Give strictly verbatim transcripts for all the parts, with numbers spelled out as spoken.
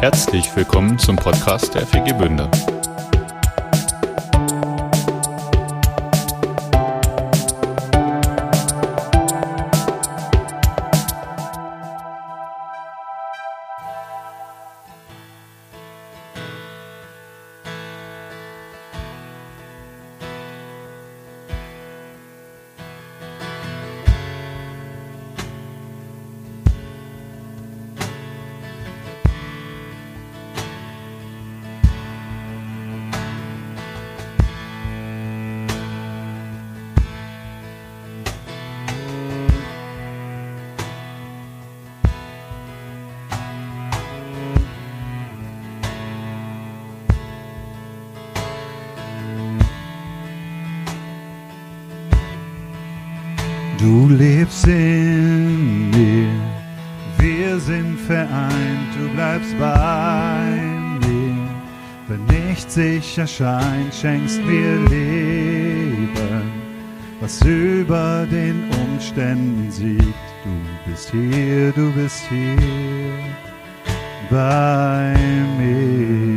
Herzlich willkommen zum Podcast der F E G Bünde. Du lebst in mir, wir sind vereint, du bleibst bei mir. Wenn nichts sich erscheint, schenkst mir Leben, was über den Umständen siegt. Du bist hier, du bist hier bei mir.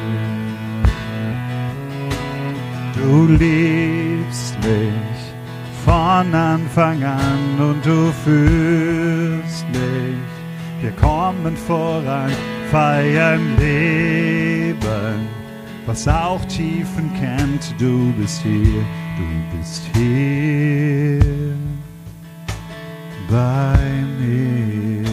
Du liebst mich von Anfang an und du führst mich. Wir kommen voran, feiern Leben, was auch Tiefen kennt. Du bist hier, du bist hier bei mir.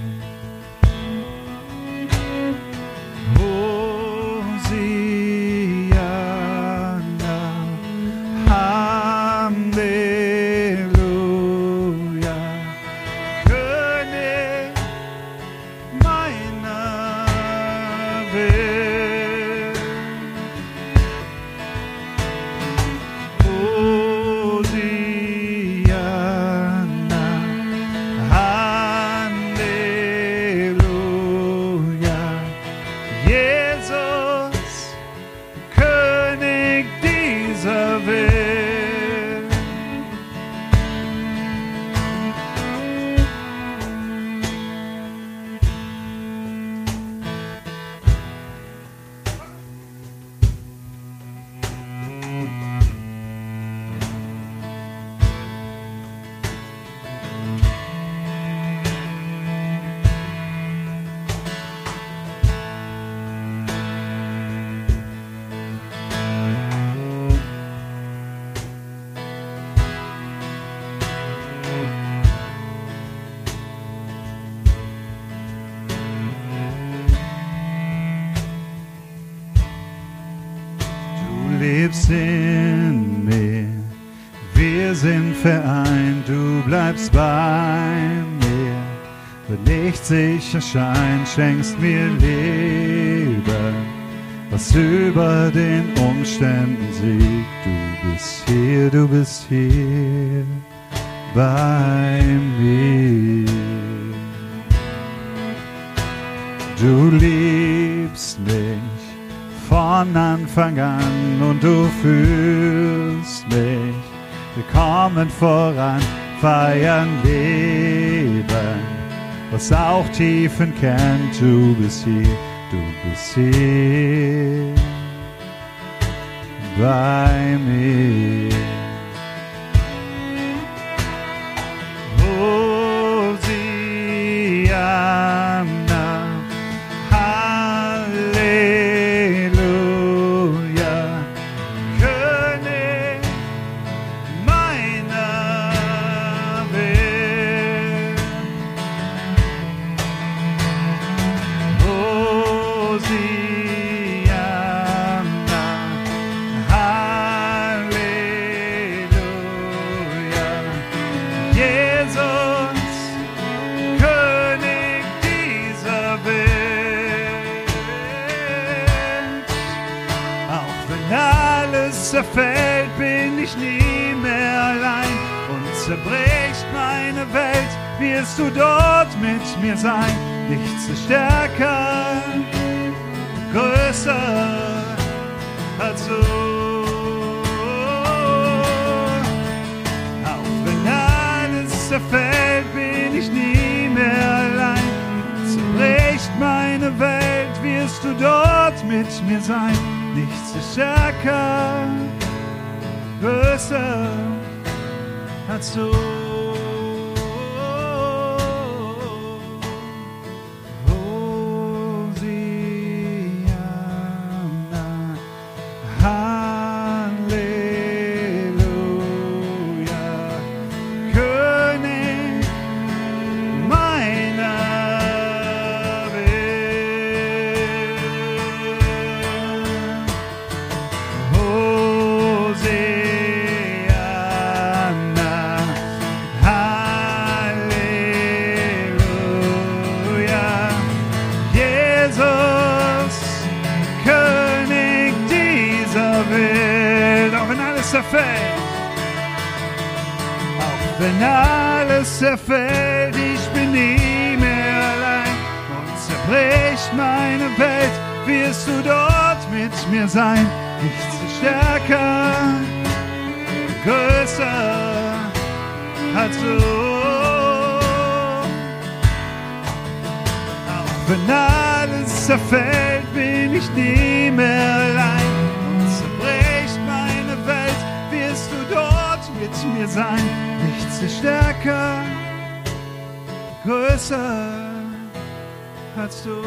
Du lebst in mir, wir sind vereint, du bleibst bei mir. Wenn nichts sich erscheint, schenkst mir Leben, was über den Umständen siegt. Du bist hier, du bist hier bei mir. Du liebst mich von Anfang an und du führst mich. Wir kommen voran, feiern Leben, was auch Tiefen kennt. Du bist hier, du bist hier bei mir. Zerfällt, bin ich nie mehr allein und zerbricht meine Welt, wirst du dort mit mir sein. Nichts ist stärker, größer als du. Auch wenn alles zerfällt, bin ich nie mehr allein. Zerbricht meine Welt, wirst wirst du dort mit mir sein. Nichts ist stärker, größer als du. Zerfällt. Auch wenn alles zerfällt, ich bin nie mehr allein und zerbricht meine Welt, wirst du dort mit mir sein. Nichts ist stärker, größer als du. Auch wenn alles zerfällt, bin ich nie mehr allein. Mit mir sein, nichts ist stärker, größer als du.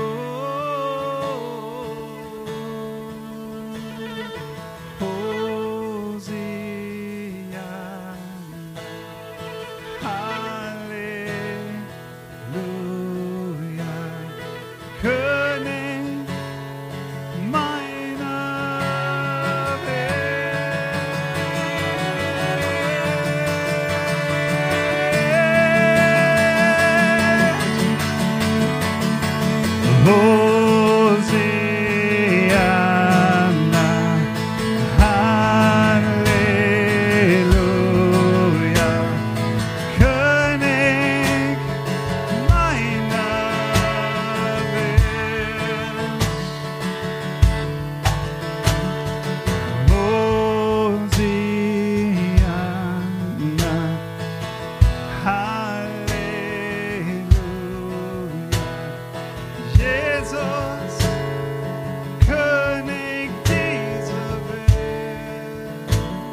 Hosianna, Halleluja, König meiner Hosianna, Halleluja, König meiner Welt. Hosianna, Halleluja, Jesus, König dieser Welt.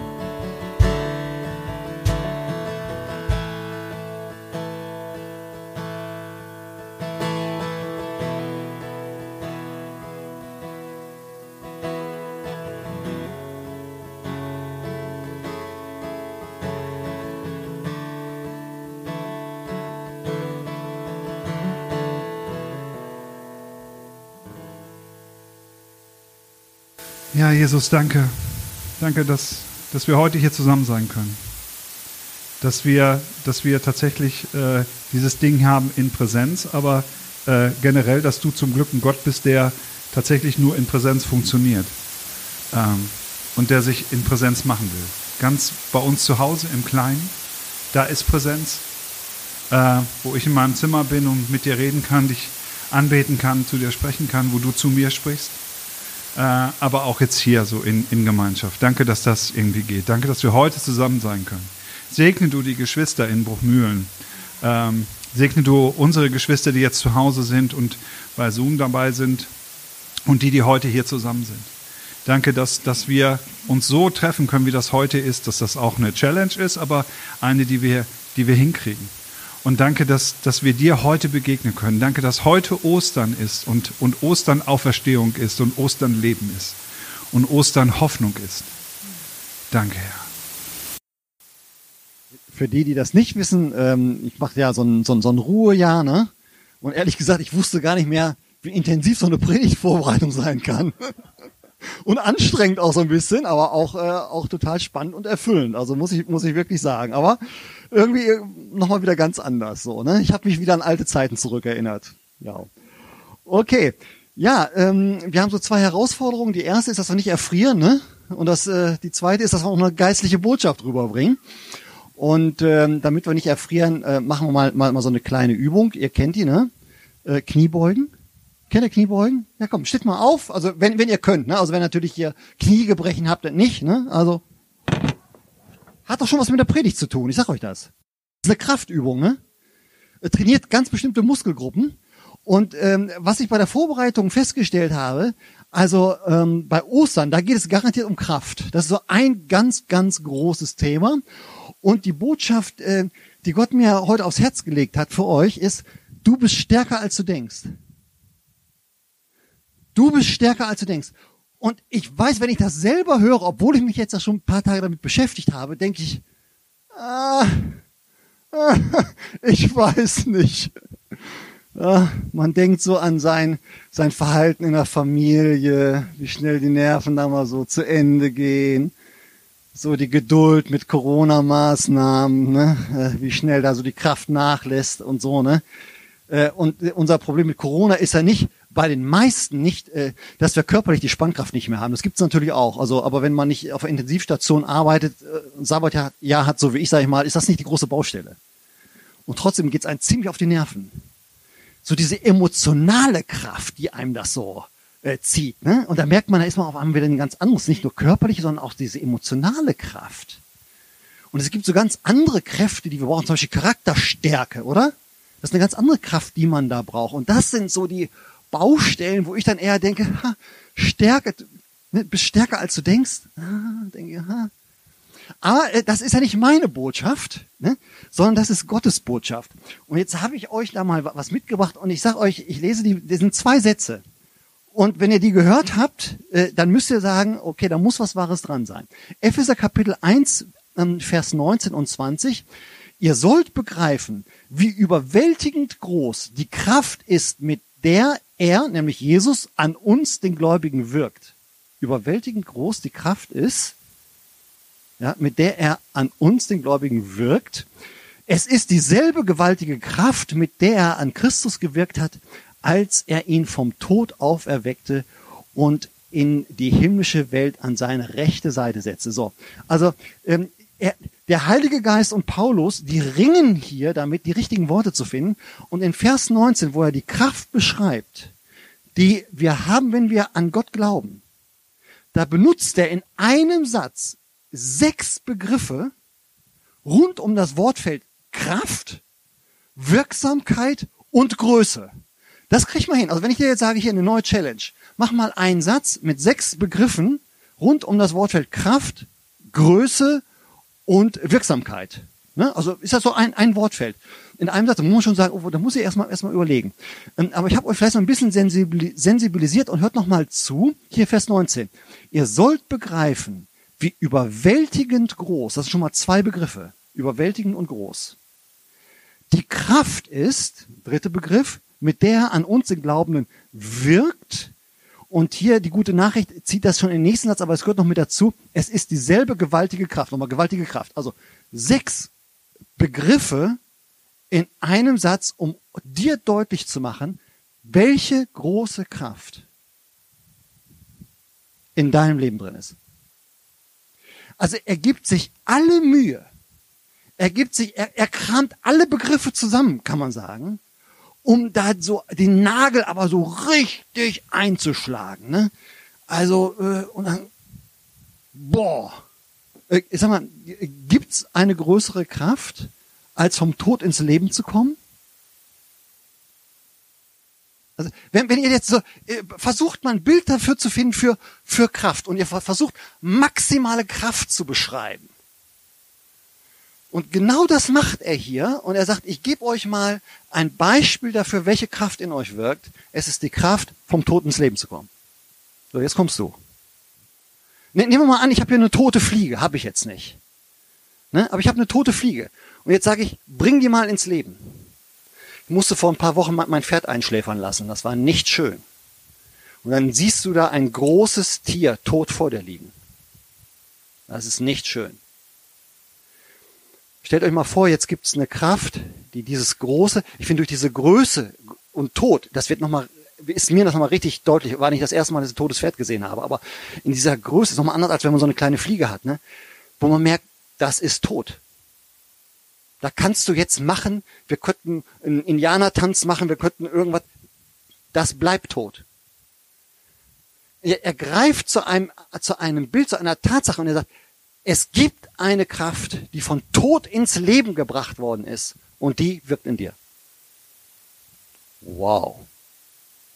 Ja, Jesus, danke. Danke, dass, dass wir heute hier zusammen sein können. Dass wir, dass wir tatsächlich äh, dieses Ding haben in Präsenz, aber äh, generell, dass du zum Glück ein Gott bist, der tatsächlich nur in Präsenz funktioniert. Ähm, und der sich in Präsenz machen will. Ganz bei uns zu Hause im Kleinen, da ist Präsenz, äh, wo ich in meinem Zimmer bin und mit dir reden kann, dich anbeten kann, zu dir sprechen kann, wo du zu mir sprichst. Äh, aber auch jetzt hier so in, in Gemeinschaft. Danke, dass das irgendwie geht. Danke, dass wir heute zusammen sein können. Segne du die Geschwister in Bruchmühlen. Ähm, segne du unsere Geschwister, die jetzt zu Hause sind und bei Zoom dabei sind und die, die heute hier zusammen sind. Danke, dass, dass wir uns so treffen können, wie das heute ist, dass das auch eine Challenge ist, aber eine, die wir, die wir hinkriegen. Und danke, dass, dass wir dir heute begegnen können. Danke, dass heute Ostern ist und, und Ostern Auferstehung ist und Ostern Leben ist und Ostern Hoffnung ist. Danke, Herr. Für die, die das nicht wissen, ähm, ich mache ja so ein, so, ein, so ein Ruhejahr, ne? Und ehrlich gesagt, ich wusste gar nicht mehr, wie intensiv so eine Predigtvorbereitung sein kann. Und anstrengend auch so ein bisschen, aber auch, äh, auch total spannend und erfüllend. Also muss ich, muss ich wirklich sagen. Aber irgendwie nochmal wieder ganz anders, so, ne? Ich habe mich wieder an alte Zeiten zurückerinnert. Ja. Okay. Ja, ähm, wir haben so zwei Herausforderungen. Die erste ist, dass wir nicht erfrieren, ne? Und das, äh, die zweite ist, dass wir auch eine geistliche Botschaft rüberbringen. Und ähm, damit wir nicht erfrieren, äh, machen wir mal, mal, mal so eine kleine Übung. Ihr kennt die, ne? Äh, Kniebeugen. Kennt ihr Kniebeugen? Ja, komm, steht mal auf. Also wenn wenn ihr könnt, ne? Also wenn natürlich hier Kniegebrechen habt, dann nicht, ne? Also hat doch schon was mit der Predigt zu tun. Ich sag euch das. Das ist eine Kraftübung, ne? Trainiert ganz bestimmte Muskelgruppen Und ähm, was ich bei der Vorbereitung festgestellt habe, also ähm, bei Ostern, da geht es garantiert um Kraft. Das ist so ein ganz, ganz großes Thema. Und die Botschaft, äh, die Gott mir heute aufs Herz gelegt hat für euch, ist, du bist stärker, als du denkst. Du bist stärker, als du denkst. Und ich weiß, wenn ich das selber höre, obwohl ich mich jetzt schon ein paar Tage damit beschäftigt habe, denke ich, ah, ah, ich weiß nicht. Ja, man denkt so an sein, sein Verhalten in der Familie, wie schnell die Nerven da mal so zu Ende gehen, so die Geduld mit Corona-Maßnahmen, ne? Wie schnell da so die Kraft nachlässt und so, ne? Und unser Problem mit Corona ist ja nicht, bei den meisten nicht, dass wir körperlich die Spannkraft nicht mehr haben. Das gibt's natürlich auch. Also, aber wenn man nicht auf der Intensivstation arbeitet, ein Sabbatjahr hat, so wie ich, sage ich mal, ist das nicht die große Baustelle. Und trotzdem geht's einem ziemlich auf die Nerven. So diese emotionale Kraft, die einem das so äh, zieht. Ne? Und da merkt man, da ist man auf einmal wieder ein ganz anderes, nicht nur körperliche, sondern auch diese emotionale Kraft. Und es gibt so ganz andere Kräfte, die wir brauchen, zum Beispiel Charakterstärke, oder? Das ist eine ganz andere Kraft, die man da braucht. Und das sind so die Baustellen, wo ich dann eher denke, ha, Stärke, ne, bist stärker als du denkst. Ah, denke, ha. Aber äh, das ist ja nicht meine Botschaft, ne, sondern das ist Gottes Botschaft. Und jetzt habe ich euch da mal was mitgebracht und ich sage euch, ich lese die, das sind zwei Sätze. Und wenn ihr die gehört habt, äh, dann müsst ihr sagen, okay, da muss was Wahres dran sein. Epheser Kapitel eins, ähm, Vers neunzehn und zwanzig. Ihr sollt begreifen, wie überwältigend groß die Kraft ist, mit der er, nämlich Jesus, an uns, den Gläubigen, wirkt. Überwältigend groß die Kraft ist, ja, mit der er an uns, den Gläubigen, wirkt. Es ist dieselbe gewaltige Kraft, mit der er an Christus gewirkt hat, als er ihn vom Tod auferweckte und in die himmlische Welt an seine rechte Seite setzte. So, also ähm, er, der Heilige Geist und Paulus, die ringen hier damit, die richtigen Worte zu finden. Und in Vers neunzehn, wo er die Kraft beschreibt, die wir haben, wenn wir an Gott glauben, da benutzt er in einem Satz sechs Begriffe rund um das Wortfeld Kraft, Wirksamkeit und Größe. Das kriegt man hin. Also wenn ich dir jetzt sage, hier eine neue Challenge, mach mal einen Satz mit sechs Begriffen rund um das Wortfeld Kraft, Größe und Wirksamkeit. Ne? Also ist das so ein, ein Wortfeld. In einem Satz, da muss man schon sagen, oh, da muss ich erstmal erstmal überlegen. Aber ich habe euch vielleicht noch ein bisschen sensibilisiert und hört noch mal zu. Hier Vers neunzehn. Ihr sollt begreifen, wie überwältigend groß, das sind schon mal zwei Begriffe, überwältigend und groß, die Kraft ist, dritter Begriff, mit der er an uns, den Glaubenden, wirkt. Und hier die gute Nachricht zieht das schon in den nächsten Satz, aber es gehört noch mit dazu, es ist dieselbe gewaltige Kraft, nochmal gewaltige Kraft. Also sechs Begriffe in einem Satz, um dir deutlich zu machen, welche große Kraft in deinem Leben drin ist. Also er gibt sich alle Mühe, er gibt sich, er, er kramt alle Begriffe zusammen, kann man sagen, um da so den Nagel aber so richtig einzuschlagen. Ne? Also, äh, und dann, boah, äh, ich sag mal, gibt's eine größere Kraft, als vom Tod ins Leben zu kommen? Also, wenn, wenn ihr jetzt so, äh, versucht mal ein Bild dafür zu finden für, für Kraft und ihr versucht maximale Kraft zu beschreiben. Und genau das macht er hier und er sagt, ich gebe euch mal ein Beispiel dafür, welche Kraft in euch wirkt. Es ist die Kraft, vom Tod ins Leben zu kommen. So, jetzt kommst du. Ne, nehmen wir mal an, ich habe hier eine tote Fliege, habe ich jetzt nicht. Ne, aber ich habe eine tote Fliege. Und jetzt sage ich, bring die mal ins Leben. Ich musste vor ein paar Wochen mein Pferd einschläfern lassen. Das war nicht schön. Und dann siehst du da ein großes Tier tot vor dir liegen. Das ist nicht schön. Stellt euch mal vor, jetzt gibt es eine Kraft, die dieses große, ich finde durch diese Größe und Tod, das wird noch mal, ist mir das nochmal richtig deutlich, war nicht das erste Mal, dass ich ein totes Pferd gesehen habe, aber in dieser Größe ist nochmal anders, als wenn man so eine kleine Fliege hat, ne? Wo man merkt, das ist tot. Da kannst du jetzt machen, wir könnten einen Indianertanz machen, wir könnten irgendwas, das bleibt tot. Er, er greift zu einem, zu einem Bild, zu einer Tatsache und er sagt, es gibt eine Kraft, die von Tod ins Leben gebracht worden ist und die wirkt in dir. Wow.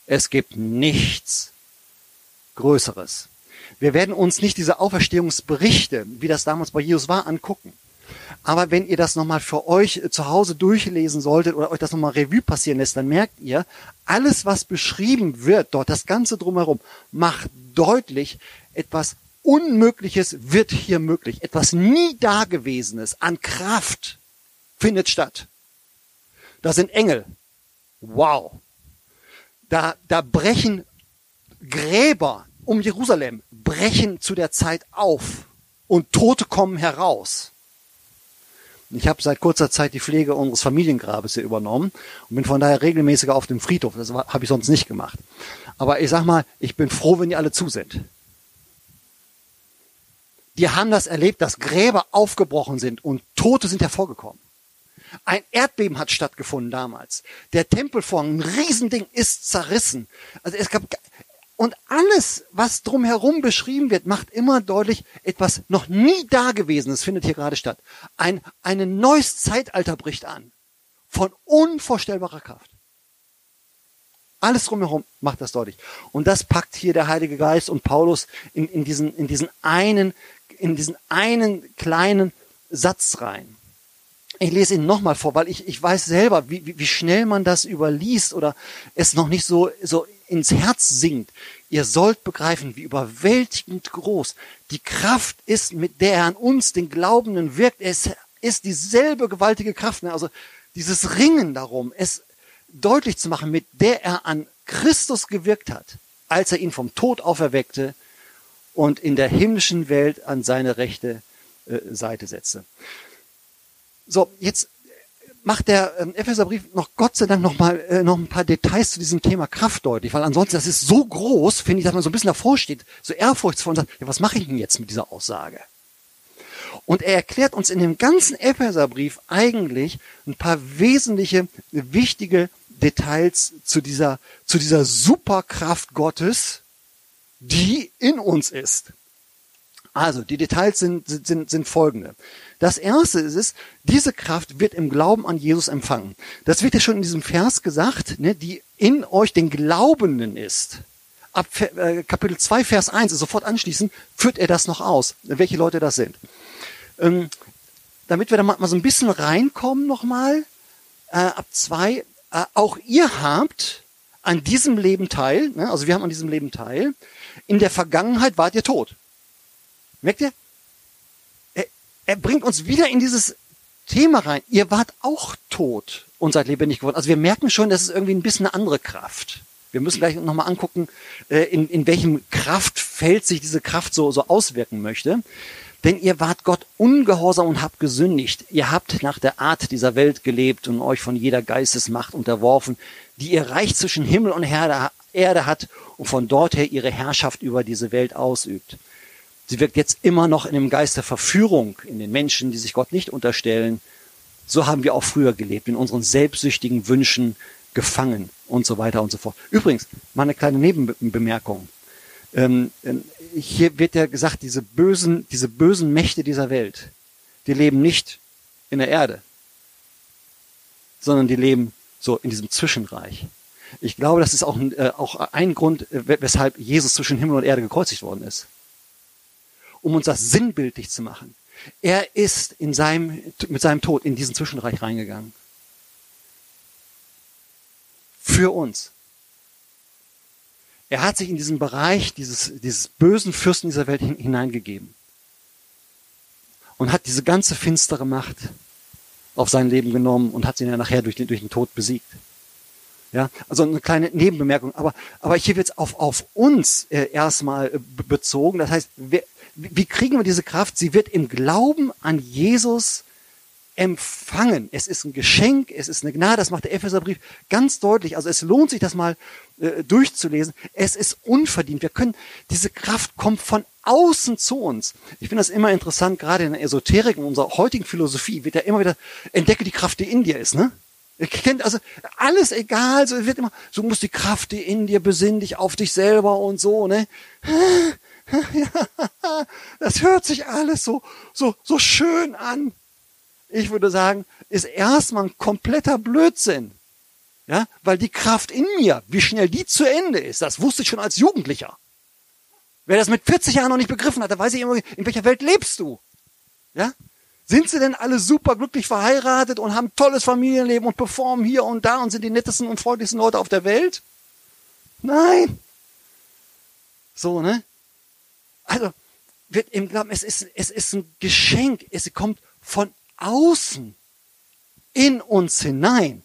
Es gibt nichts Größeres. Wir werden uns nicht diese Auferstehungsberichte, wie das damals bei Jesus war, angucken. Aber wenn ihr das nochmal für euch zu Hause durchlesen solltet oder euch das nochmal Revue passieren lässt, dann merkt ihr, alles, was beschrieben wird dort, das Ganze drumherum, macht deutlich, etwas Unmögliches wird hier möglich. Etwas nie Dagewesenes an Kraft findet statt. Da sind Engel. Wow. Da, da brechen Gräber um Jerusalem, brechen zu der Zeit auf und Tote kommen heraus. Ich habe seit kurzer Zeit die Pflege unseres Familiengrabes hier übernommen und bin von daher regelmäßiger auf dem Friedhof. Das habe ich sonst nicht gemacht. Aber ich sag mal, ich bin froh, wenn die alle zu sind. Die haben das erlebt, dass Gräber aufgebrochen sind und Tote sind hervorgekommen. Ein Erdbeben hat stattgefunden damals. Der Tempelvorhang, ein Riesending, ist zerrissen. Also es gab und alles, was drumherum beschrieben wird, macht immer deutlich, etwas noch nie Dagewesenes findet hier gerade statt. Ein, ein neues Zeitalter bricht an. Von unvorstellbarer Kraft. Alles drumherum macht das deutlich. Und das packt hier der Heilige Geist und Paulus in, in diesen, in diesen einen, in diesen einen kleinen Satz rein. Ich lese ihn nochmal vor, weil ich, ich weiß selber, wie, wie, wie schnell man das überliest oder es noch nicht so, so ins Herz sinkt. Ihr sollt begreifen, wie überwältigend groß die Kraft ist, mit der er an uns, den Glaubenden, wirkt. Es ist dieselbe gewaltige Kraft, ne? Also dieses Ringen darum, es deutlich zu machen, mit der er an Christus gewirkt hat, als er ihn vom Tod auferweckte und in der himmlischen Welt an seine rechte äh, Seite setzte. So, jetzt macht der ähm, Epheserbrief noch Gott sei Dank noch mal äh, noch ein paar Details zu diesem Thema Kraft deutlich, weil ansonsten, das ist so groß, finde ich, dass man so ein bisschen davor steht, so ehrfurchtsvoll und sagt, ja, was mache ich denn jetzt mit dieser Aussage? Und er erklärt uns in dem ganzen Epheserbrief eigentlich ein paar wesentliche, wichtige Details zu dieser, zu dieser Superkraft Gottes, die in uns ist. Also, die Details sind, sind, sind folgende. Das erste ist es, diese Kraft wird im Glauben an Jesus empfangen. Das wird ja schon in diesem Vers gesagt, ne, die in euch den Glaubenden ist. Ab äh, Kapitel zwei, Vers eins, sofort anschließend, führt er das noch aus, welche Leute das sind. Ähm, damit wir da mal so ein bisschen reinkommen nochmal, äh, ab zwei, äh, auch ihr habt an diesem Leben teil, ne, also wir haben an diesem Leben teil, in der Vergangenheit wart ihr tot. Merkt ihr? Er, er bringt uns wieder in dieses Thema rein. Ihr wart auch tot und seid lebendig geworden. Also wir merken schon, das ist irgendwie ein bisschen eine andere Kraft. Wir müssen gleich nochmal angucken, in, in welchem Kraftfeld sich diese Kraft so, so auswirken möchte. Denn ihr wart Gott ungehorsam und habt gesündigt. Ihr habt nach der Art dieser Welt gelebt und euch von jeder Geistesmacht unterworfen, die ihr Reich zwischen Himmel und Erde hat und von dort her ihre Herrschaft über diese Welt ausübt. Sie wirkt jetzt immer noch in dem Geist der Verführung, in den Menschen, die sich Gott nicht unterstellen. So haben wir auch früher gelebt, in unseren selbstsüchtigen Wünschen gefangen und so weiter und so fort. Übrigens, mal eine kleine Nebenbemerkung. Ähm, hier wird ja gesagt, diese bösen, diese bösen Mächte dieser Welt, die leben nicht in der Erde, sondern die leben so in diesem Zwischenreich. Ich glaube, das ist auch ein, äh, auch ein Grund, weshalb Jesus zwischen Himmel und Erde gekreuzigt worden ist. Um uns das sinnbildlich zu machen. Er ist in seinem, mit seinem Tod in diesen Zwischenreich reingegangen. Für uns. Er hat sich in diesen Bereich dieses, dieses bösen Fürsten dieser Welt hineingegeben. Und hat diese ganze finstere Macht auf sein Leben genommen und hat sie dann nachher durch den, durch den Tod besiegt. Ja, also eine kleine Nebenbemerkung. Aber, aber hier wird es auf, auf uns äh, erstmal äh, bezogen. Das heißt, wer, wie kriegen wir diese Kraft? Sie wird im Glauben an Jesus empfangen. Es ist ein Geschenk, es ist eine Gnade, das macht der Epheserbrief ganz deutlich. Also es lohnt sich, das mal äh, durchzulesen. Es ist unverdient. Wir können, diese Kraft kommt von außen zu uns. Ich finde das immer interessant, gerade in der Esoterik, in unserer heutigen Philosophie wird ja immer wieder, entdecke die Kraft, die in dir ist, ne? Ihr kennt also alles egal, so wird immer, so muss die Kraft, die in dir, besinn dich auf dich selber und so, ne? Ja, das hört sich alles so, so, so schön an. Ich würde sagen, ist erstmal ein kompletter Blödsinn. Ja, weil die Kraft in mir, wie schnell die zu Ende ist, das wusste ich schon als Jugendlicher. Wer das mit vierzig Jahren noch nicht begriffen hat, da weiß ich immer, in welcher Welt lebst du? Ja? Sind sie denn alle super glücklich verheiratet und haben tolles Familienleben und performen hier und da und sind die nettesten und freundlichsten Leute auf der Welt? Nein. So, ne? Also, wird im Glauben, es ist, es ist ein Geschenk. Es kommt von außen in uns hinein.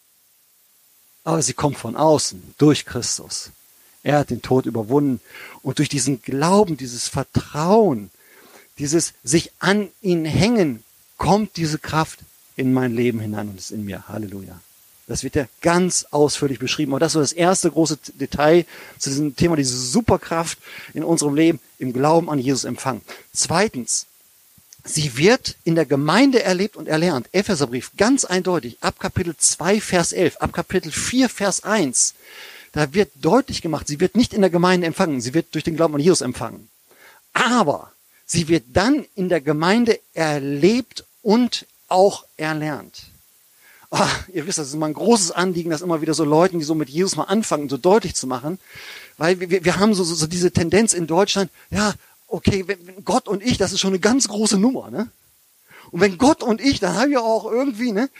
Aber sie kommt von außen, durch Christus. Er hat den Tod überwunden. Und durch diesen Glauben, dieses Vertrauen, dieses sich an ihn hängen, kommt diese Kraft in mein Leben hinein und ist in mir. Halleluja. Das wird ja ganz ausführlich beschrieben. Aber das ist so das erste große Detail zu diesem Thema, diese Superkraft in unserem Leben, im Glauben an Jesus empfangen. Zweitens, sie wird in der Gemeinde erlebt und erlernt. Epheserbrief, ganz eindeutig, ab Kapitel zwei, Vers elf, ab Kapitel vier, Vers eins. Da wird deutlich gemacht, sie wird nicht in der Gemeinde empfangen, sie wird durch den Glauben an Jesus empfangen. Aber sie wird dann in der Gemeinde erlebt und auch erlernt. Ach, ihr wisst, das ist immer ein großes Anliegen, das immer wieder so Leuten, die so mit Jesus mal anfangen, so deutlich zu machen. Weil wir, wir haben so, so, so diese Tendenz in Deutschland, ja, okay, wenn Gott und ich, das ist schon eine ganz große Nummer, ne? Und wenn Gott und ich, dann haben wir auch irgendwie, ne?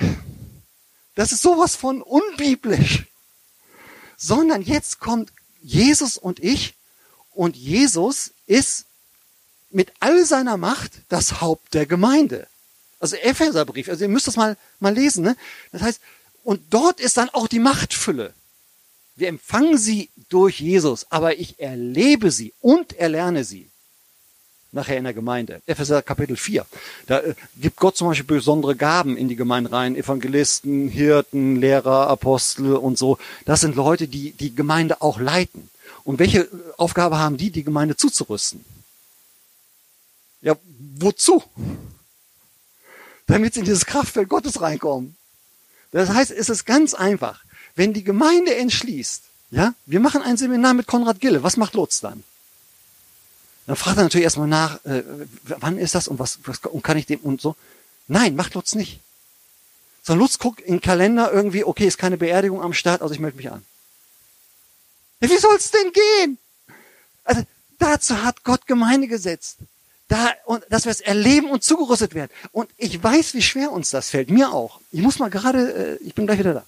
Das ist sowas von unbiblisch. Sondern jetzt kommt Jesus und ich und Jesus ist mit all seiner Macht das Haupt der Gemeinde. Also Epheserbrief, also ihr müsst das mal, mal lesen, ne? Das heißt, und dort ist dann auch die Machtfülle. Wir empfangen sie durch Jesus, aber ich erlebe sie und erlerne sie. Nachher in der Gemeinde. Epheser Kapitel vier. Da äh, gibt Gott zum Beispiel besondere Gaben in die Gemeinde rein. Evangelisten, Hirten, Lehrer, Apostel und so. Das sind Leute, die die Gemeinde auch leiten. Und welche Aufgabe haben die, die Gemeinde zuzurüsten? Ja, wozu? Damit sie in dieses Kraftfeld Gottes reinkommen. Das heißt, es ist ganz einfach. Wenn die Gemeinde entschließt, ja, wir machen ein Seminar mit Konrad Gille, was macht Lutz dann? Dann fragt er natürlich erstmal nach, äh, wann ist das und was, was und kann ich dem und so. Nein, macht Lutz nicht. Sondern Lutz guckt in den Kalender irgendwie, okay, ist keine Beerdigung am Start, also ich melde mich an. Ja, wie soll's denn gehen? Also dazu hat Gott Gemeinde gesetzt. Da, und dass wir es erleben und zugerüstet werden. Und ich weiß, wie schwer uns das fällt. Mir auch. Ich muss mal gerade, äh, ich bin gleich wieder da.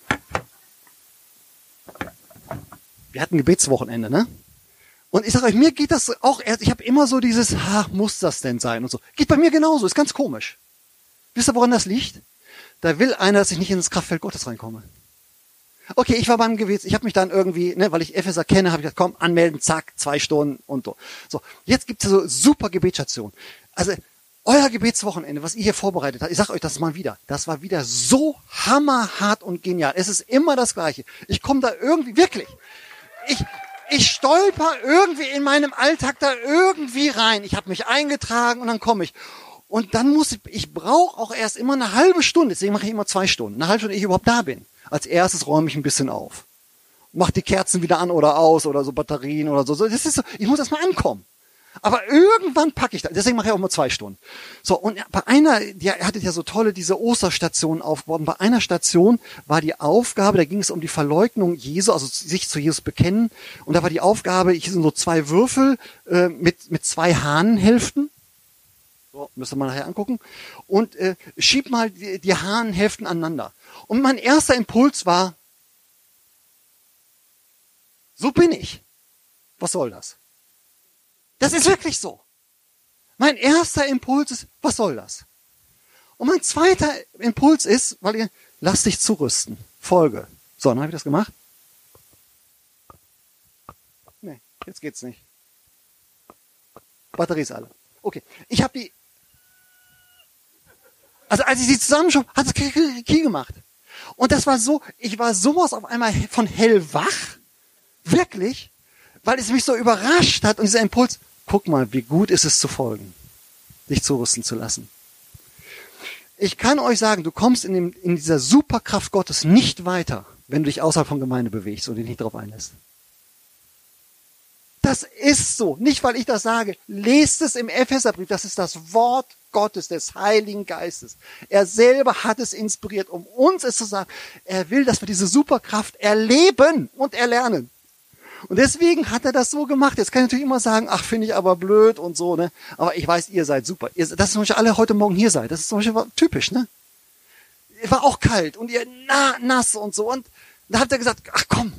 Wir hatten Gebetswochenende, ne? Und ich sage euch, mir geht das auch erst, ich habe immer so dieses, ha, muss das denn sein und so. Geht bei mir genauso, ist ganz komisch. Wisst ihr, woran das liegt? Da will einer, dass ich nicht ins Kraftfeld Gottes reinkomme. Okay, ich war beim Gebet, ich habe mich dann irgendwie, ne, weil ich Epheser kenne, habe ich gesagt, komm, anmelden, zack, zwei Stunden und so. So, jetzt gibt's ja so super Gebetsstationen. Also euer Gebetswochenende, was ihr hier vorbereitet habt, ich sag euch das mal wieder, das war wieder so hammerhart und genial. Es ist immer das Gleiche. Ich komme da irgendwie, wirklich, ich ich stolper irgendwie in meinem Alltag da irgendwie rein. Ich habe mich eingetragen und dann komme ich. Und dann muss ich, ich brauche auch erst immer eine halbe Stunde, deswegen mache ich immer zwei Stunden, eine halbe Stunde, ehe ich überhaupt da bin. Als erstes räume ich ein bisschen auf. Mach die Kerzen wieder an oder aus oder so Batterien oder so. Das ist so, ich muss erst mal ankommen. Aber irgendwann packe ich das. Deswegen mache ich auch mal zwei Stunden. So, und bei einer, die hattet ja so tolle diese Osterstationen aufgebaut. Und bei einer Station war die Aufgabe, da ging es um die Verleugnung Jesu, also sich zu Jesus bekennen. Und da war die Aufgabe, hier sind so zwei Würfel äh, mit mit zwei Hahnenhälften. So, müsst ihr mal nachher angucken. Und äh, schieb mal die, die Hahnenhälften aneinander. Und mein erster Impuls war, so bin ich. Was soll das? Das ist wirklich so. Mein erster Impuls ist, was soll das? Und mein zweiter Impuls ist, weil ihr, lass dich zurüsten. Folge. So, dann habe ich das gemacht. Nee, jetzt geht's nicht. Batterie ist alle. Okay, ich habe die, also als ich sie zusammenschob, hat es Kiki gemacht. Und das war so, ich war sowas auf einmal von hellwach, wirklich, weil es mich so überrascht hat und dieser Impuls, guck mal, wie gut ist es zu folgen, dich zurüsten zu lassen. Ich kann euch sagen, du kommst in, dem, in dieser Superkraft Gottes nicht weiter, wenn du dich außerhalb von Gemeinde bewegst und dich nicht darauf einlässt. Das ist so. Nicht, weil ich das sage. Lest es im Epheserbrief. Das ist das Wort Gottes, des Heiligen Geistes. Er selber hat es inspiriert, um uns es zu sagen. Er will, dass wir diese Superkraft erleben und erlernen. Und deswegen hat er das so gemacht. Jetzt kann ich natürlich immer sagen, ach, finde ich aber blöd und so, ne? Aber ich weiß, ihr seid super. Ihr, das ist zum Beispiel alle heute Morgen hier seid. Das ist zum Beispiel typisch, ne? Es war auch kalt und ihr na, nass und so. Und da hat er gesagt, ach komm,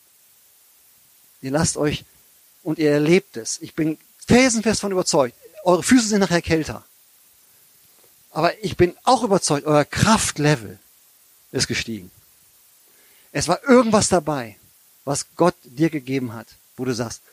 ihr lasst euch und ihr erlebt es. Ich bin felsenfest davon überzeugt. Eure Füße sind nachher kälter. Aber ich bin auch überzeugt, euer Kraftlevel ist gestiegen. Es war irgendwas dabei, was Gott dir gegeben hat, wo du sagst,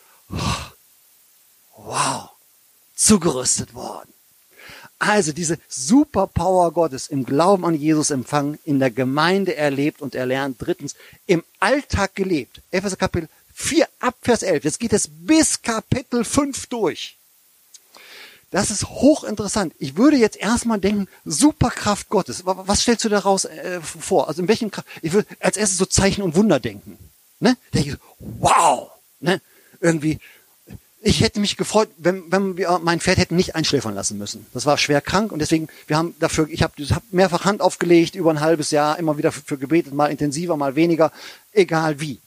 oh, wow, zugerüstet worden. Also diese Superpower Gottes im Glauben an Jesus empfangen, in der Gemeinde erlebt und erlernt. Drittens, im Alltag gelebt. Epheser Kapitel vier ab Vers elf. Jetzt geht es bis Kapitel fünf durch. Das ist hochinteressant. Ich würde jetzt erstmal denken, Superkraft Gottes. Was stellst du daraus äh, vor? Also in welchem Kraft? Ich würde als erstes so Zeichen und Wunder denken. Ne? Denke ich so, wow! Ne? Irgendwie, ich hätte mich gefreut, wenn, wenn wir mein Pferd hätten nicht einschläfern lassen müssen. Das war schwer krank und deswegen, wir haben dafür, ich habe hab mehrfach Hand aufgelegt, über ein halbes Jahr, immer wieder für, für gebetet, mal intensiver, mal weniger, egal wie.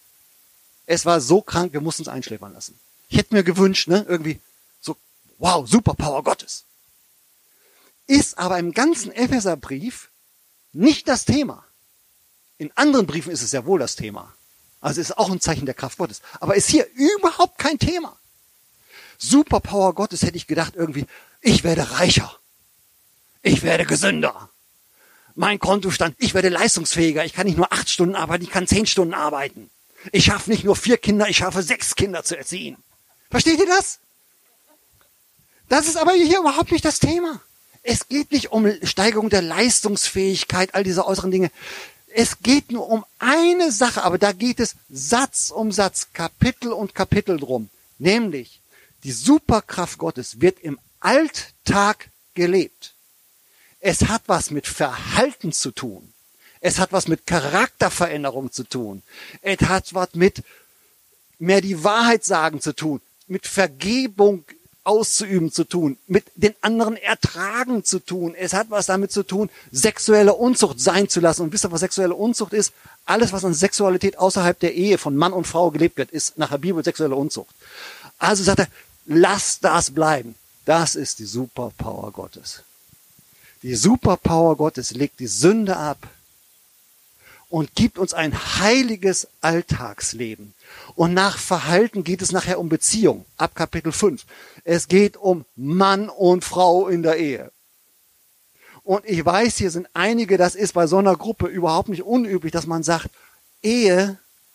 Es war so krank, wir mussten es einschläfern lassen. Ich hätte mir gewünscht, ne, irgendwie so, wow, Superpower Gottes. Ist aber im ganzen Epheserbrief nicht das Thema. In anderen Briefen ist es ja wohl das Thema. Also ist auch ein Zeichen der Kraft Gottes. Aber ist hier überhaupt kein Thema. Superpower Gottes hätte ich gedacht irgendwie, ich werde reicher. Ich werde gesünder. Mein Kontostand, ich werde leistungsfähiger. Ich kann nicht nur acht Stunden arbeiten, ich kann zehn Stunden arbeiten. Ich schaffe nicht nur vier Kinder, ich schaffe sechs Kinder zu erziehen. Versteht ihr das? Das ist aber hier überhaupt nicht das Thema. Es geht nicht um Steigerung der Leistungsfähigkeit, all diese äußeren Dinge. Es geht nur um eine Sache, aber da geht es Satz um Satz, Kapitel und Kapitel drum. Nämlich, die Superkraft Gottes wird im Alltag gelebt. Es hat was mit Verhalten zu tun. Es hat was mit Charakterveränderung zu tun. Es hat was mit mehr die Wahrheit sagen zu tun, mit Vergebung auszuüben zu tun, mit den anderen ertragen zu tun. Es hat was damit zu tun, sexuelle Unzucht sein zu lassen. Und wisst ihr, was sexuelle Unzucht ist? Alles, was an Sexualität außerhalb der Ehe von Mann und Frau gelebt wird, ist nach der Bibel sexuelle Unzucht. Also sagt er, lass das bleiben. Das ist die Superpower Gottes. Die Superpower Gottes legt die Sünde ab und gibt uns ein heiliges Alltagsleben. Und nach Verhalten geht es nachher um Beziehung, ab Kapitel fünf. Es geht um Mann und Frau in der Ehe. Und ich weiß, hier sind einige, das ist bei so einer Gruppe überhaupt nicht unüblich, dass man sagt, Ehe,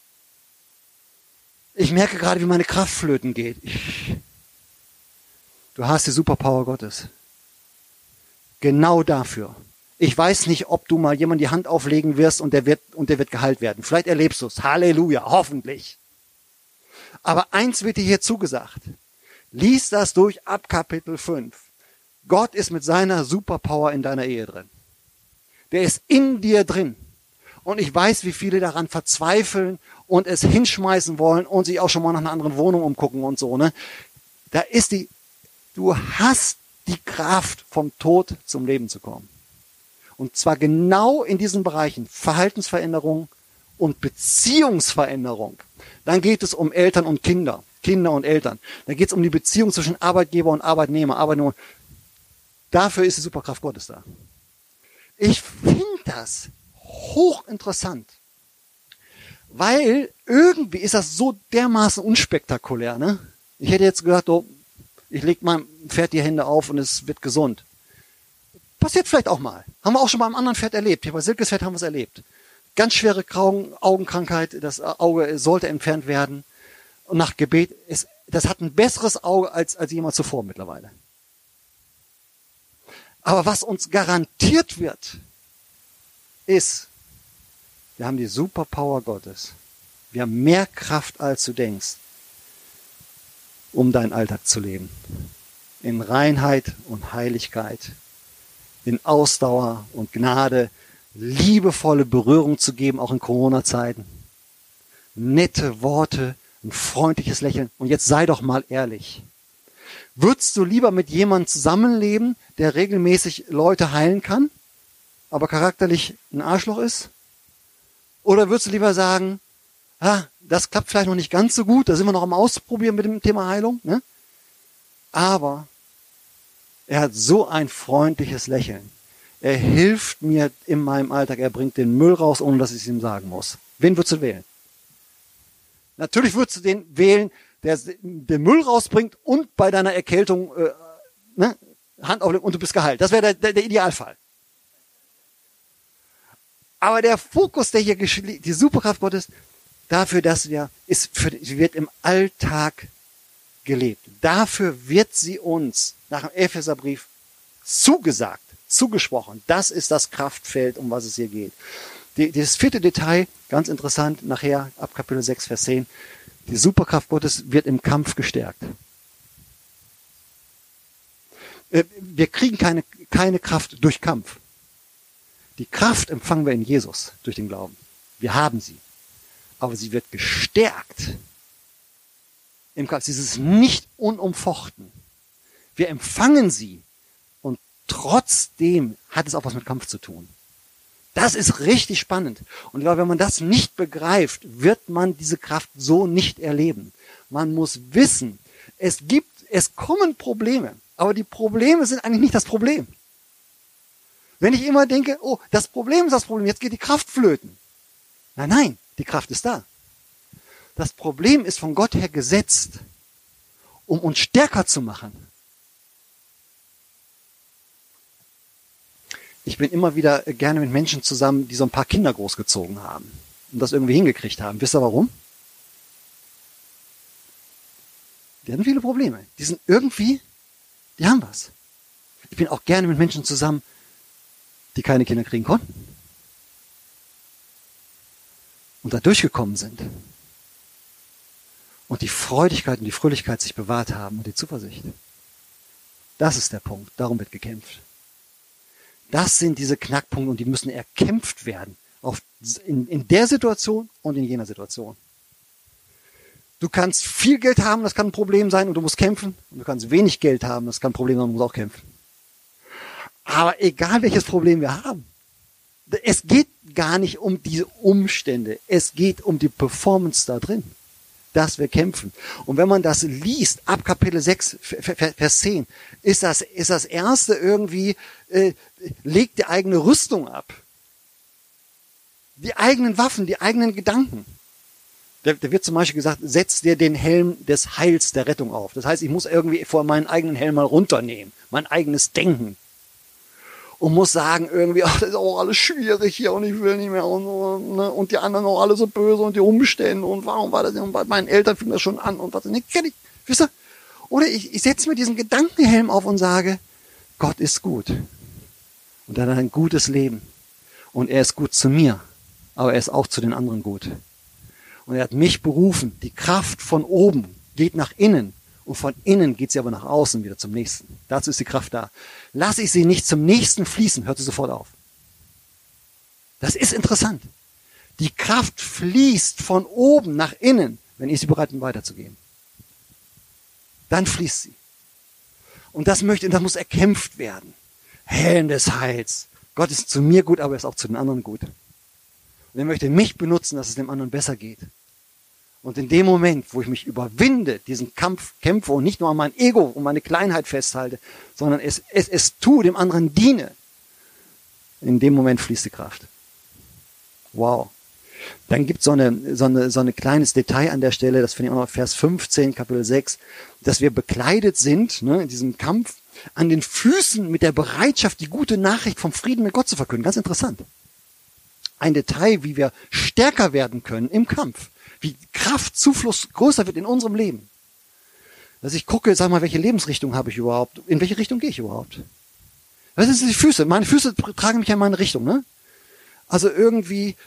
ich merke gerade, wie meine Kraft flöten geht. Ich, du hast die Superpower Gottes. Genau dafür. Ich weiß nicht, ob du mal jemand die Hand auflegen wirst und der wird, und der wird geheilt werden. Vielleicht erlebst du es. Halleluja, hoffentlich. Aber eins wird dir hier zugesagt. Lies das durch ab Kapitel fünf. Gott ist mit seiner Superpower in deiner Ehe drin. Der ist in dir drin. Und ich weiß, wie viele daran verzweifeln und es hinschmeißen wollen und sich auch schon mal nach einer anderen Wohnung umgucken und so, ne? Da ist die, du hast die Kraft, vom Tod zum Leben zu kommen. Und zwar genau in diesen Bereichen Verhaltensveränderung und Beziehungsveränderung. Dann geht es um Eltern und Kinder, Kinder und Eltern. Dann geht es um die Beziehung zwischen Arbeitgeber und Arbeitnehmer, Arbeitnehmer. Dafür ist die Superkraft Gottes da. Ich finde das hochinteressant, weil irgendwie ist das so dermaßen unspektakulär, ne? Ich hätte jetzt gedacht, oh, ich lege meinem Pferd die Hände auf und es wird gesund. Passiert vielleicht auch mal. Haben wir auch schon beim anderen Pferd erlebt. Hier bei Silkes Pferd haben wir es erlebt. Ganz schwere Augenkrankheit, das Auge sollte entfernt werden. Und nach Gebet, ist, das hat ein besseres Auge als, als jemals zuvor mittlerweile. Aber was uns garantiert wird, ist, wir haben die Superpower Gottes. Wir haben mehr Kraft, als du denkst, um deinen Alltag zu leben. In Reinheit und Heiligkeit, in Ausdauer und Gnade, liebevolle Berührung zu geben, auch in Corona-Zeiten. Nette Worte, Ein freundliches Lächeln. Und jetzt sei doch mal ehrlich. Würdest du lieber mit jemandem zusammenleben, der regelmäßig Leute heilen kann, aber charakterlich ein Arschloch ist? Oder würdest du lieber sagen, ah, das klappt vielleicht noch nicht ganz so gut, da sind wir noch am Ausprobieren mit dem Thema Heilung, ne? Aber er hat so ein freundliches Lächeln. Er hilft mir in meinem Alltag, er bringt den Müll raus, ohne dass ich es ihm sagen muss. Wen würdest du wählen? Natürlich würdest du den wählen, der den Müll rausbringt und bei deiner Erkältung äh, ne, Hand auflegt und du bist geheilt. Das wäre der, der, der Idealfall. Aber der Fokus, der hier geschieht, die Superkraft Gottes, dafür, dass wir, ist für, sie wird im Alltag gelebt. Dafür wird sie uns nach dem Epheserbrief zugesagt, zugesprochen. Das ist das Kraftfeld, um was es hier geht. Die, dieses vierte Detail, ganz interessant, nachher ab Kapitel sechs, Vers zehn, die Superkraft Gottes wird im Kampf gestärkt. Wir kriegen keine, keine Kraft durch Kampf. Die Kraft empfangen wir in Jesus durch den Glauben. Wir haben sie. Aber sie wird gestärkt im Kampf. Sie ist nicht unumfochten. Wir empfangen sie und trotzdem hat es auch was mit Kampf zu tun. Das ist richtig spannend. Und ich glaube, wenn man das nicht begreift, wird man diese Kraft so nicht erleben. Man muss wissen, es gibt, es kommen Probleme, aber die Probleme sind eigentlich nicht das Problem. Wenn ich immer denke, oh, das Problem ist das Problem, jetzt geht die Kraft flöten. Nein, nein, die Kraft ist da. Das Problem ist von Gott her gesetzt, um uns stärker zu machen. Ich bin immer wieder gerne mit Menschen zusammen, die so ein paar Kinder großgezogen haben und das irgendwie hingekriegt haben. Wisst ihr warum? Die hatten viele Probleme. Die sind irgendwie, die haben was. Ich bin auch gerne mit Menschen zusammen, die keine Kinder kriegen konnten und da durchgekommen sind und die Freudigkeit und die Fröhlichkeit sich bewahrt haben und die Zuversicht. Das ist der Punkt. Darum wird gekämpft. Das sind diese Knackpunkte und die müssen erkämpft werden. Auf, in, in der Situation und in jener Situation. Du kannst viel Geld haben, das kann ein Problem sein und du musst kämpfen. Und du kannst wenig Geld haben, das kann ein Problem sein und du musst auch kämpfen. Aber egal welches Problem wir haben, es geht gar nicht um diese Umstände. Es geht um die Performance da drin, dass wir kämpfen. Und wenn man das liest, ab Kapitel sechs, Vers zehn, ist das, ist das erste irgendwie, äh, legt die eigene Rüstung ab. Die eigenen Waffen, die eigenen Gedanken. Da, da wird zum Beispiel gesagt, setz dir den Helm des Heils, der Rettung auf. Das heißt, ich muss irgendwie vor meinen eigenen Helm mal runternehmen. Mein eigenes Denken. Und muss sagen irgendwie, ach, das ist auch alles schwierig hier und ich will nicht mehr und, und, ne, und die anderen auch alle so böse und die Umstände und warum war das denn und bei meinen Eltern fing das schon an und was, nicht kenn ich, wisst ihr? Oder ich, ich setze mir diesen Gedankenhelm auf und sage, Gott ist gut und er hat ein gutes Leben und er ist gut zu mir, aber er ist auch zu den anderen gut und er hat mich berufen, die Kraft von oben geht nach innen. Und von innen geht sie aber nach außen wieder zum Nächsten. Dazu ist die Kraft da. Lasse ich sie nicht zum Nächsten fließen, hört sie sofort auf. Das ist interessant. Die Kraft fließt von oben nach innen, wenn ich sie bereit bin, weiterzugeben. Dann fließt sie. Und das möchte, das muss erkämpft werden. Helm des Heils. Gott ist zu mir gut, aber er ist auch zu den anderen gut. Und er möchte mich benutzen, dass es dem anderen besser geht. Und in dem Moment, wo ich mich überwinde, diesen Kampf kämpfe und nicht nur an mein Ego und meine Kleinheit festhalte, sondern es, es, es tue, dem anderen diene, in dem Moment fließt die Kraft. Wow. Dann gibt es so eine, so eine, so eine kleines Detail an der Stelle, das finde ich auch noch Vers fünfzehn, Kapitel sechs, dass wir bekleidet sind, ne, in diesem Kampf, an den Füßen mit der Bereitschaft, die gute Nachricht vom Frieden mit Gott zu verkünden. Ganz interessant. Ein Detail, wie wir stärker werden können im Kampf. Wie Kraftzufluss größer wird in unserem Leben. Dass ich gucke, sag mal, welche Lebensrichtung habe ich überhaupt? In welche Richtung gehe ich überhaupt? Was sind die Füße? Meine Füße tragen mich ja in meine Richtung, ne? Also irgendwie,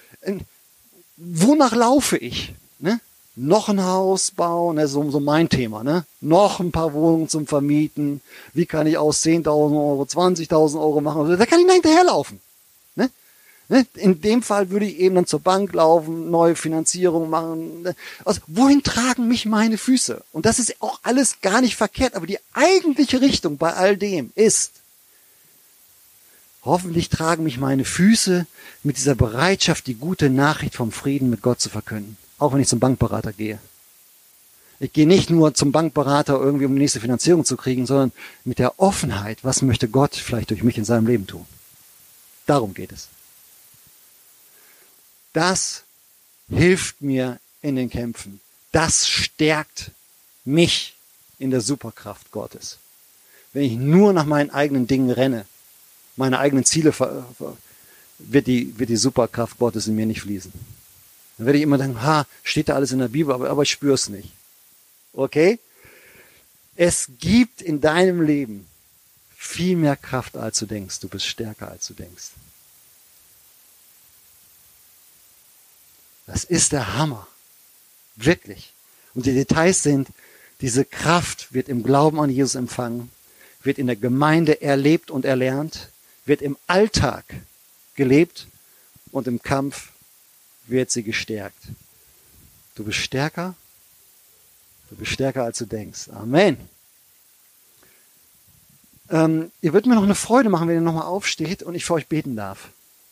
wonach laufe ich? Ne? Noch ein Haus bauen, ne? so, so mein Thema, ne? Noch ein paar Wohnungen zum Vermieten. Wie kann ich aus zehntausend Euro zwanzigtausend Euro machen? Da kann ich nicht hinterherlaufen. Ne? In dem Fall würde ich eben dann zur Bank laufen, neue Finanzierung machen. Also, wohin tragen mich meine Füße? Und das ist auch alles gar nicht verkehrt, aber die eigentliche Richtung bei all dem ist, hoffentlich tragen mich meine Füße mit dieser Bereitschaft, die gute Nachricht vom Frieden mit Gott zu verkünden. Auch wenn ich zum Bankberater gehe. Ich gehe nicht nur zum Bankberater irgendwie, um die nächste Finanzierung zu kriegen, sondern mit der Offenheit, was möchte Gott vielleicht durch mich in seinem Leben tun. Darum geht es. Das hilft mir in den Kämpfen. Das stärkt mich in der Superkraft Gottes. Wenn ich nur nach meinen eigenen Dingen renne, meine eigenen Ziele, ver- ver- wird die, wird die Superkraft Gottes in mir nicht fließen. Dann werde ich immer denken, ha, steht da alles in der Bibel, aber, aber ich spüre es nicht. Okay? Es gibt in deinem Leben viel mehr Kraft, als du denkst. Du bist stärker, als du denkst. Das ist der Hammer. Wirklich. Und die Details sind, diese Kraft wird im Glauben an Jesus empfangen, wird in der Gemeinde erlebt und erlernt, wird im Alltag gelebt und im Kampf wird sie gestärkt. Du bist stärker, du bist stärker, als du denkst. Amen. Ähm, ihr würdet mir noch eine Freude machen, wenn ihr nochmal aufsteht und ich für euch beten darf.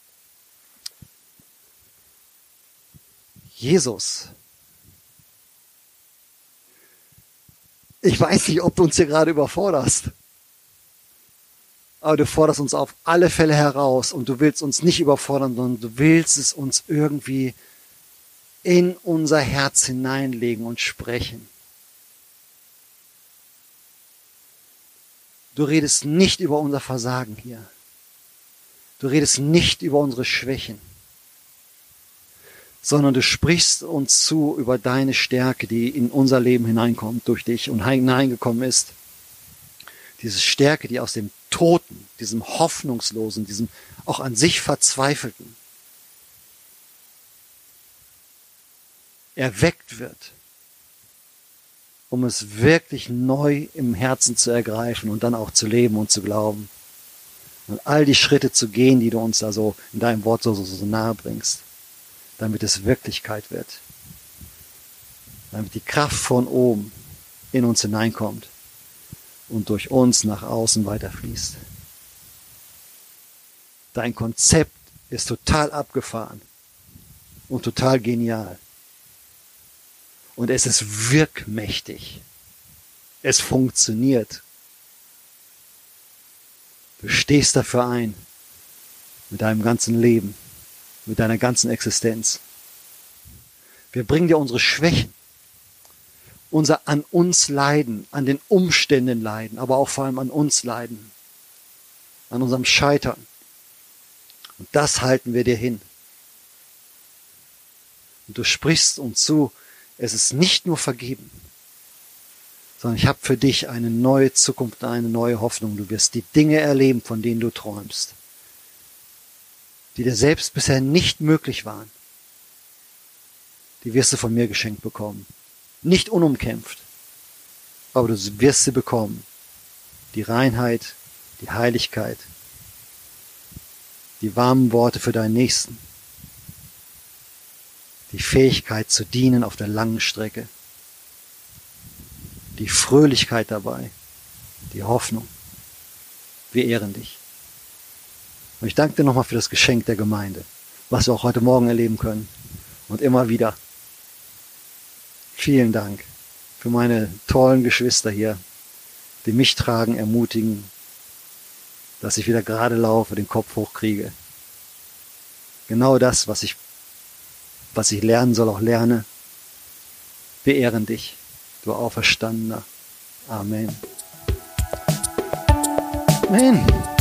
Jesus. Ich weiß nicht, ob du uns hier gerade überforderst. Aber du forderst uns auf alle Fälle heraus und du willst uns nicht überfordern, sondern du willst es uns irgendwie in unser Herz hineinlegen und sprechen. Du redest nicht über unser Versagen hier. Du redest nicht über unsere Schwächen, sondern du sprichst uns zu über deine Stärke, die in unser Leben hineinkommt durch dich und hineingekommen ist. Diese Stärke, die aus dem Toten, diesem Hoffnungslosen, diesem auch an sich Verzweifelten erweckt wird, um es wirklich neu im Herzen zu ergreifen und dann auch zu leben und zu glauben. Und all die Schritte zu gehen, die du uns da so in deinem Wort so, so, so nahe bringst, damit es Wirklichkeit wird. Damit die Kraft von oben in uns hineinkommt und durch uns nach außen weiterfließt. Dein Konzept ist total abgefahren und total genial. Und es ist wirkmächtig. Es funktioniert. Du stehst dafür ein, mit deinem ganzen Leben, mit deiner ganzen Existenz. Wir bringen dir unsere Schwächen, unser an uns Leiden, an den Umständen Leiden, aber auch vor allem an uns Leiden, an unserem Scheitern. Und das halten wir dir hin. Und du sprichst uns zu, es ist nicht nur vergeben, sondern ich habe für dich eine neue Zukunft, eine neue Hoffnung. Du wirst die Dinge erleben, von denen du träumst, die dir selbst bisher nicht möglich waren. Die wirst du von mir geschenkt bekommen. Nicht unumkämpft, aber du wirst sie bekommen. Die Reinheit, die Heiligkeit, die warmen Worte für deinen Nächsten, die Fähigkeit zu dienen auf der langen Strecke, die Fröhlichkeit dabei, die Hoffnung. Wir ehren dich. Und ich danke dir nochmal für das Geschenk der Gemeinde, was wir auch heute Morgen erleben können und immer wieder. Vielen Dank für meine tollen Geschwister hier, die mich tragen, ermutigen, dass ich wieder gerade laufe, den Kopf hochkriege. Genau das, was ich, was ich lernen soll, auch lerne. Wir ehren dich, du Auferstandener. Amen. Amen.